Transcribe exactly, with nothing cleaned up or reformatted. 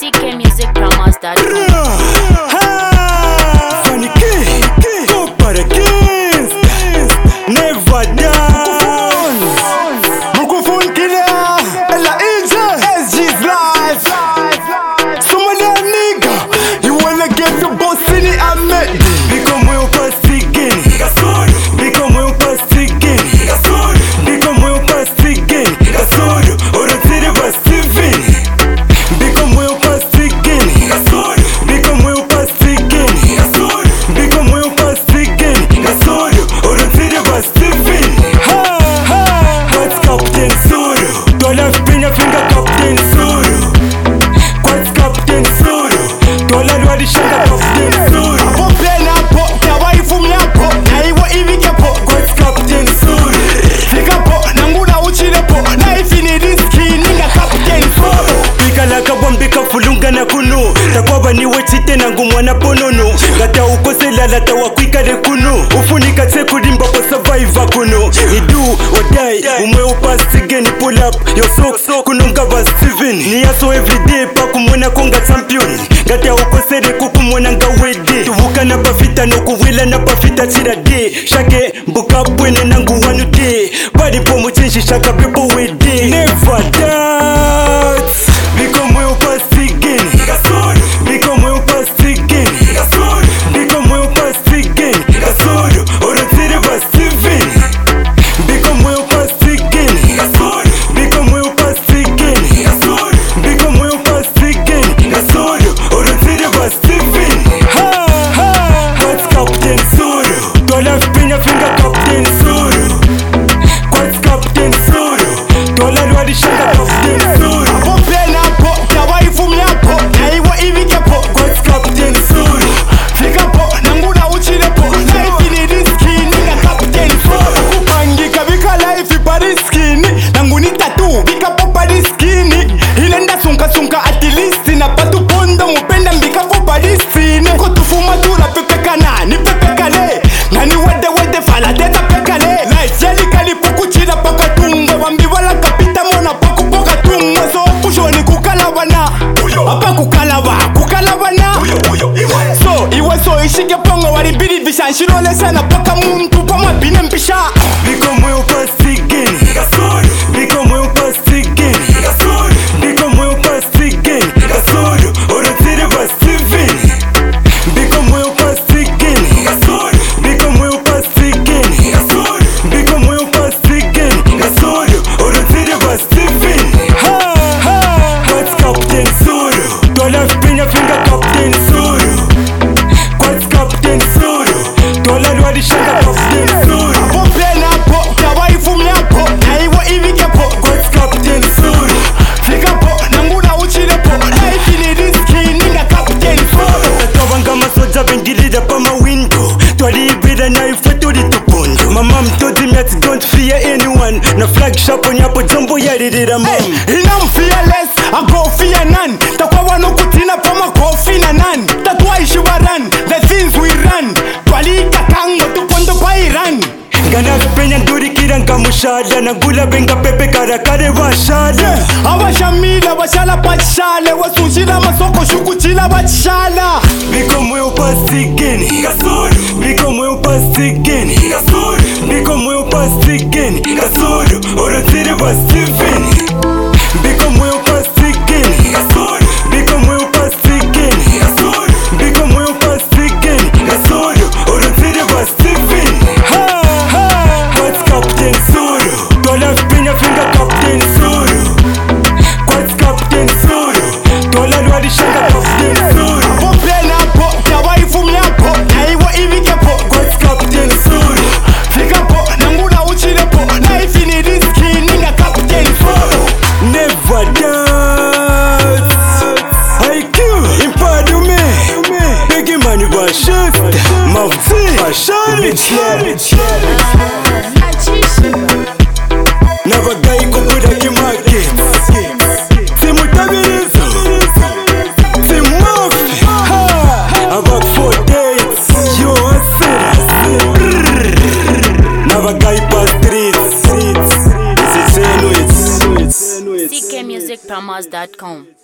C K Music Promos dot com. Funny King, go para again, never done. Microphone killer, Ella Angel, S G's life. Some of them nigga, you wanna get your boss in it, I met them. Become real past again, become real past again, become real past again. Or a city was Steven. Become real past again, become real past again, become real past again. Or a city was Steven. Ha ha, what's Captain Zoro? Don't have been a finger Captain Zoro. What's Captain Zoro? Don't let what the shaka Captain Zoro. Popena po, ya waifu mnapo, na iwa ivi kapo. What's Captain Zoro? Fika po, nanguna uchile po, na ifini riski ninga Captain Zoro. Pika laka bombika fulunga na kunu, takwaba niwe chite na ngumwana ponono. Gata ukose lalata wakwika de kunu, ufunika tseku rimba po survive kunu. Idu or die, umwe upast again, pull up your socks, kununga ba Steven. Ni yaso everyday pa kumwena konga champion. Gata ukose de kukumwena nga wedi. Tuvuka na pafita no kuwila na pafita chira de. Shake mbuka pwene nangu wanu de. Badi po muchenshi shaka people wedi. Never doubt. Become real past again. Become real past again. Become real past again. Or a city was Steven. Become real past again. Become real past again. Become real past again. Or a city was Steven. Ha ha, what's Captain Zoro? Don't have been a finger Captain Zoro. What's Captain Zoro? Don't let what the shaka Captain Zoro. Popena po, ya waifu mnapo, na iwa ivi kapo. What's Captain Zoro? Fika po, nanguna uchile po, na ifini riski ninga Captain Zoro. Kupangika vika life pariskini, nanguni tatu vika po pariskini. Hilenda sunka sunka atilisti, na patu pondo mupenda mbika po paristini. Kutufuma tula pepeka na, ni pepeka le. Nani wede wede fala teta peka le. Life jeli kali puku chida paka tunga, wambi wala kapita mona paku poka tunga. So pushoni kukalawana, apa kukalawa, kukalawana. So iwe so ishige pongo waribiri vishanshilole sana paka muntu kama bine mpisha. Become real past again. Become real past again. Become real past again. Or a city was Steven. Become real past again. Become real past again. Become real past again. Or a city was Steven. Ha ha, what's Captain Zoro? Don't have been a finger Captain Zoro. What's Captain Zoro? Don't let what the shaka Captain Zoro. Popena po, ya waifu mnapo, na iwa ivi kapo. What's Captain Zoro? Fika po, nanguna uchile po, na ifini riski ninga Captain Zoro. Tatawanga masoja bengilida pa ma window. Twali ibida na ifetu litupondo. Mama mtodi miati don't fear anyone. Na flag shop on yapo jumbo yaririra mom. Hey, inam fearless, I go fear none. Takwa wano kutina pa ma kofi na none. Tatwa ishi waran, the things we run. Twali katango tupondo pa Iran. Gana penya nduri kiranga mushada. Nangula benga pepe karakare washada. Awashamila washala pachale. Wasushila masoko shukuchila bachala. Become real past again. Become real past again. Become real past again. Or a city was Steven. Become real past again. Become real past again. Become real past again. Or a city was Steven. Ha ha, what's Captain Zoro? Don't have been a finger Captain Zoro. What's Captain Zoro? Don't let what the shaka Captain Zoro. Popena po, ya waifu mnapo, na iwa ivi kapo. What's Captain Zoro? Fika po, nanguna uchile po, na ifini riski ninga Captain Zoro. Never doubt. I Q, impadu me. Begi mani bashasta, mavzi, bashari. Nabagai kukuda kimarket. Simu tabirizo, simu mafi. I work for dates, you are serious. Nabagai pa streets, it's a sandwich. C K Music Promos dot com.